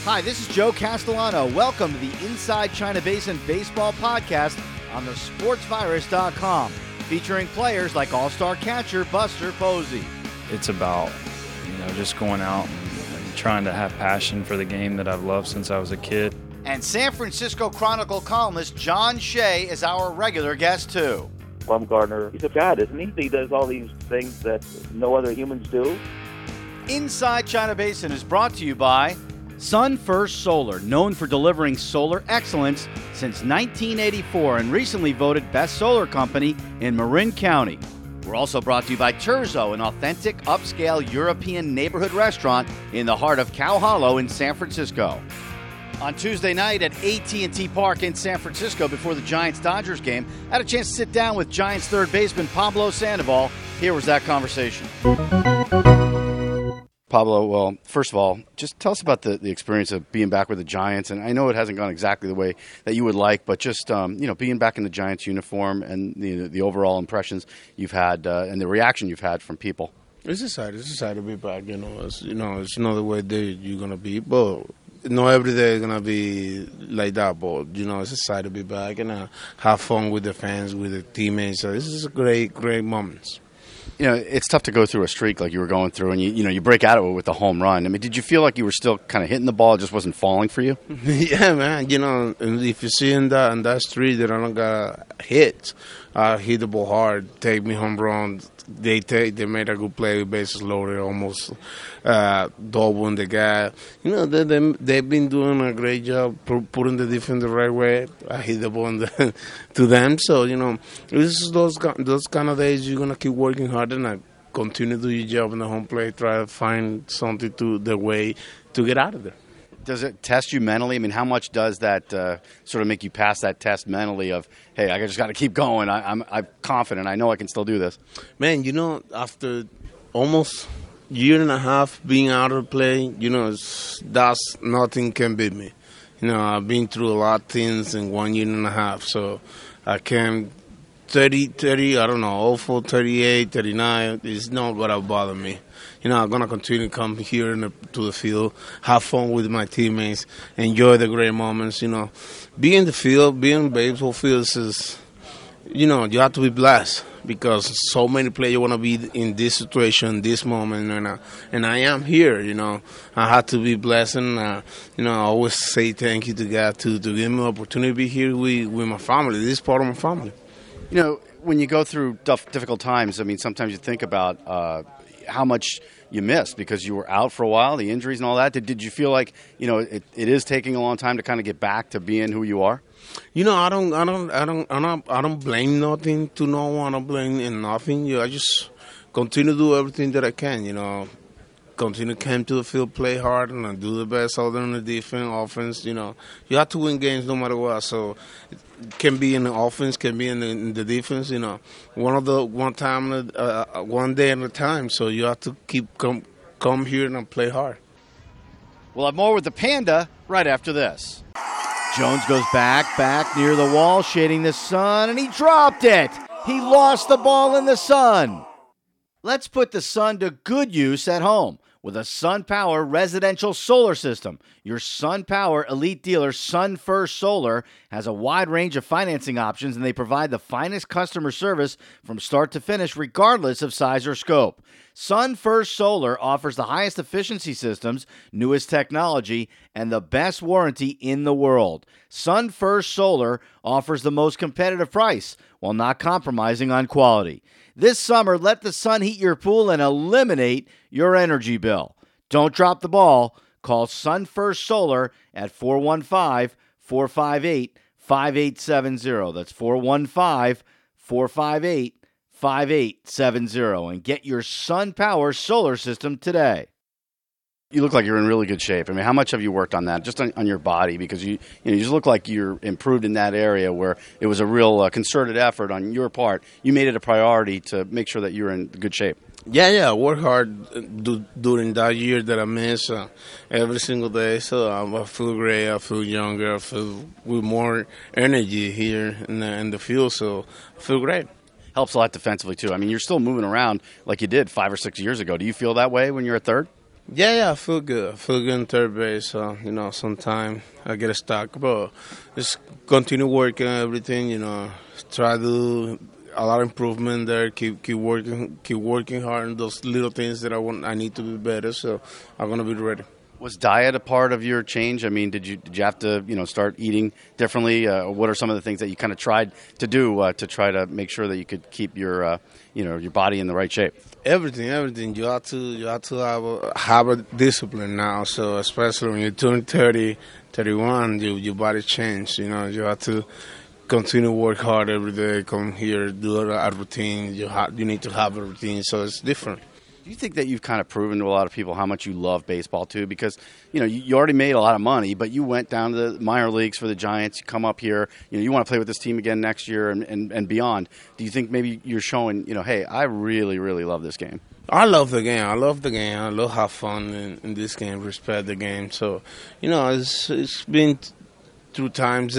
Hi, this is Joe Castellano. Welcome to the Inside China Basin Baseball Podcast on the sportsvirus.com, featuring players like all-star catcher Buster Posey. It's about, just going out and trying to have passion for the game that I've loved since I was a kid. And San Francisco Chronicle columnist John Shea is our regular guest, too. Bumgarner, he's a god, isn't he? He does all these things that no other humans do. Inside China Basin is brought to you by Sun First Solar, known for delivering solar excellence since 1984 and recently voted Best Solar Company in Marin County. We're also brought to you by Terzo, an authentic, upscale European neighborhood restaurant in the heart of Cow Hollow in San Francisco. On Tuesday night at AT&T Park in San Francisco before the Giants-Dodgers game, I had a chance to sit down with Giants third baseman Pablo Sandoval. Here was that conversation. Pablo, well, first of all, just tell us about the experience of being back with the Giants. And I know it hasn't gone exactly the way that you would like, but just, being back in the Giants uniform and the overall impressions you've had and the reaction you've had from people. It's exciting to be back. It's not the way that you're going to be, but not every day is going to be like that. But, it's exciting to be back and have fun with the fans, with the teammates. So this is a great moments. It's tough to go through a streak like you were going through, and you break out of it with a home run. I mean, did you feel like you were still kind of hitting the ball, it just wasn't falling for you? Yeah, man. If you see in that streak that I don't got hit, I hit the ball hard, take me home run. They made a good play with bases loaded, almost doubling the guy. They've been doing a great job putting the defense the right way. I hit the ball to them. So, this is those kind of days you're going to keep working hard and continue to do your job in the home plate, try to find something the way to get out of there. Does it test you mentally? I mean, how much does that sort of make you pass that test mentally of, hey, I just got to keep going. I'm confident. I know I can still do this. Man, after almost year and a half being out of play, that's nothing can beat me. I've been through a lot of things in 1 year and a half. So I came 30, I don't know, 04, 38, 39. It's not going to bother me. I'm going to continue to come here to the field, have fun with my teammates, enjoy the great moments. Being in the field, being in baseball fields is, you have to be blessed because so many players want to be in this situation, this moment, and I am here, I have to be blessed, and, I always say thank you to God to give me the opportunity to be here with my family. This is part of my family. When you go through difficult times, I mean, sometimes you think about how much you missed because you were out for a while, the injuries and all that. Did you feel like it is taking a long time to kind of get back to being who you are? I don't blame nothing to no one. I don't blame nothing. I just continue to do everything that I can. Continue to come to the field, play hard, and do the best out there in the defense, offense. You have to win games no matter what. So it can be in the offense, can be in the defense. One day at a time. So you have to keep come here and play hard. We'll have more with the Panda right after this. Jones goes back near the wall, shading the sun, and he dropped it. He lost the ball in the sun. Let's put the sun to good use at home with a SunPower residential solar system. Your SunPower elite dealer, Sun First Solar, has a wide range of financing options, and they provide the finest customer service from start to finish, regardless of size or scope. Sun First Solar offers the highest efficiency systems, newest technology, and the best warranty in the world. Sun First Solar offers the most competitive price while not compromising on quality. This summer, let the sun heat your pool and eliminate your energy bill. Don't drop the ball. Call Sun First Solar at 415-458-5870. That's 415-458-5870. And get your SunPower solar system today. You look like you're in really good shape. I mean, how much have you worked on that, just on your body? Because you just look like you're improved in that area where it was a real concerted effort on your part. You made it a priority to make sure that you're in good shape. Yeah, I work hard during that year that I missed every single day. So I feel great, I feel younger, I feel with more energy here in the field. So I feel great. Helps a lot defensively, too. I mean, you're still moving around like you did 5 or 6 years ago. Do you feel that way when you're at third? Yeah, I feel good. I feel good in third base. Sometimes I get stuck, but just continue working on everything. Try to do a lot of improvement there. Keep working hard on those little things that I need to be better. So I'm gonna be ready. Was diet a part of your change? I mean, did you have to start eating differently? What are some of the things that you kind of tried to do to try to make sure that you could keep your your body in the right shape? Everything. You have to have a discipline now. So especially when you turn 30, 31, your body changes. You have to continue to work hard every day. Come here, do a routine. You need to have a routine. So it's different. Do you think that you've kind of proven to a lot of people how much you love baseball too? Because you already made a lot of money, but you went down to the minor leagues for the Giants. You come up here, you want to play with this team again next year and beyond. Do you think maybe you're showing, hey, I really, really love this game? I love the game. I love have fun in this game. Respect the game. So, it's been through times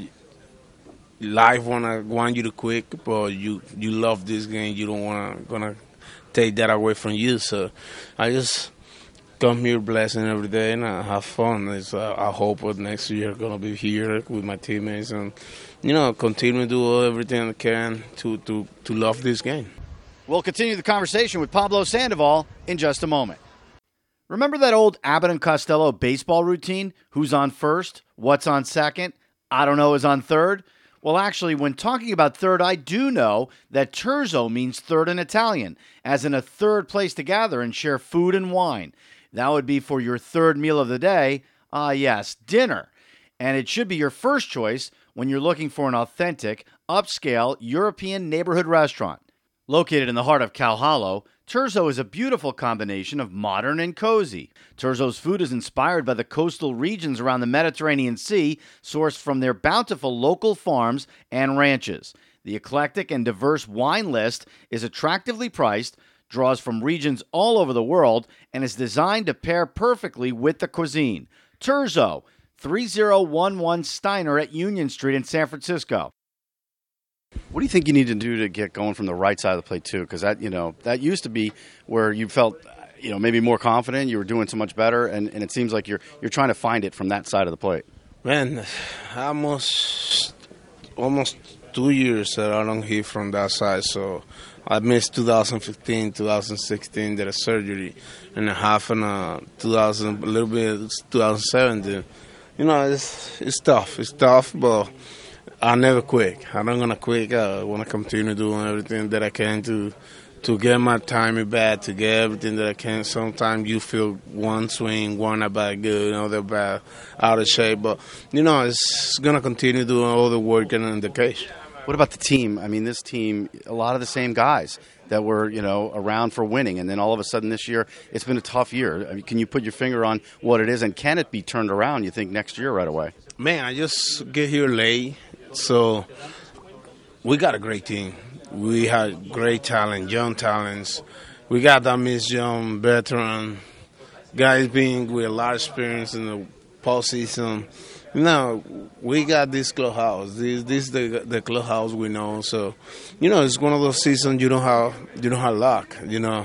life want you to quit, but you love this game. You don't gonna take that away from you. So I just come here blessing every day and I have fun. I hope next year I'm going to be here with my teammates and, continue to do everything I can to love this game. We'll continue the conversation with Pablo Sandoval in just a moment. Remember that old Abbott and Costello baseball routine? Who's on first? What's on second? I don't know is on third? Well, actually, when talking about third, I do know that terzo means third in Italian, as in a third place to gather and share food and wine. That would be for your third meal of the day. Yes, dinner. And it should be your first choice when you're looking for an authentic, upscale European neighborhood restaurant. Located in the heart of Cal Hollow, Terzo is a beautiful combination of modern and cozy. Terzo's food is inspired by the coastal regions around the Mediterranean Sea, sourced from their bountiful local farms and ranches. The eclectic and diverse wine list is attractively priced, draws from regions all over the world, and is designed to pair perfectly with the cuisine. Terzo, 3011 Steiner at Union Street in San Francisco. What do you think you need to do to get going from the right side of the plate too? Because that used to be where you felt maybe more confident. You were doing so much better, and it seems like you're trying to find it from that side of the plate. Man, almost 2 years that I don't hit from that side. So I missed 2015, 2016, did a surgery, and a half in 2000, a little bit 2017. It's tough. It's tough, but I never quit. I'm not gonna quit. I want to continue doing everything that I can to get my timing back, to get everything that I can. Sometimes you feel one swing, one about good, they're bad, out of shape. But it's gonna continue doing all the work and the case. What about the team? I mean, this team, a lot of the same guys that were around for winning, and then all of a sudden this year, it's been a tough year. I mean, can you put your finger on what it is, and can it be turned around? You think next year right away? Man, I just get here late. So we got a great team. We had great talent, young talents. We got that Miss Young, veteran, guys being with a lot of experience in the postseason. We got this clubhouse. This is the clubhouse we know. So, it's one of those seasons you don't have luck.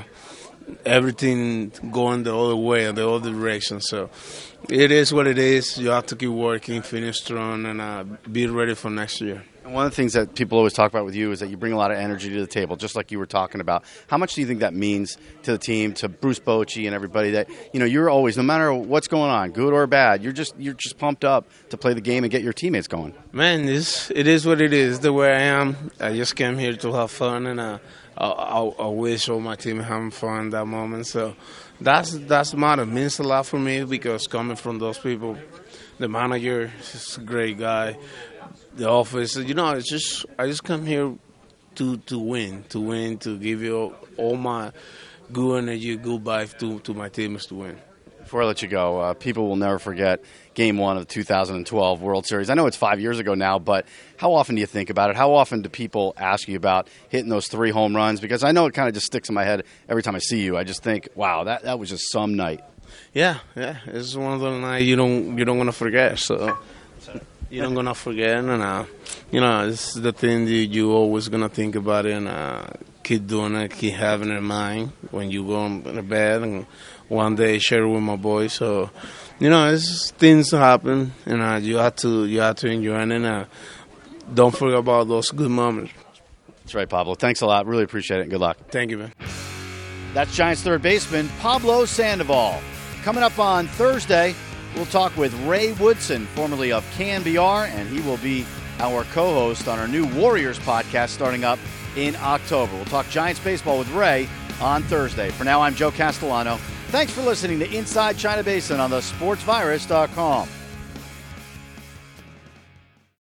Everything going the other way, the other direction. So it is what it is. You have to keep working, finish strong, and be ready for next year. And one of the things that people always talk about with you is that you bring a lot of energy to the table, just like you were talking about. How much do you think that means to the team, to Bruce Bochy and everybody, that you're always, no matter what's going on, good or bad, you're just pumped up to play the game and get your teammates going? Man, it is what it is. The way I am, I just came here to have fun, and I wish all my team having fun that moment. So that's matter. It means a lot for me because coming from those people, the manager is a great guy. The office, I just come here to win, to give you all my good energy, good vibe to my teams to win. Before I let you go, people will never forget Game 1 of the 2012 World Series. I know it's 5 years ago now, but how often do you think about it? How often do people ask you about hitting those 3 home runs? Because I know it kind of just sticks in my head every time I see you. I just think, wow, that was just some night. Yeah, it's one of those nights you don't want to forget. So you don't gonna forget, and it's the thing that you always gonna think about it, and keep doing it, keep having it in mind when you go to bed and one day share with my boys. So, it's things happen, and you have to enjoy it, and don't forget about those good moments. That's right, Pablo. Thanks a lot. Really appreciate it, and good luck. Thank you, man. That's Giants third baseman Pablo Sandoval. Coming up on Thursday, we'll talk with Ray Woodson, formerly of KNBR, and he will be our co-host on our new Warriors podcast starting up in October. We'll talk Giants baseball with Ray on Thursday. For now, I'm Joe Castellano. Thanks for listening to Inside China Basin on thesportsvirus.com.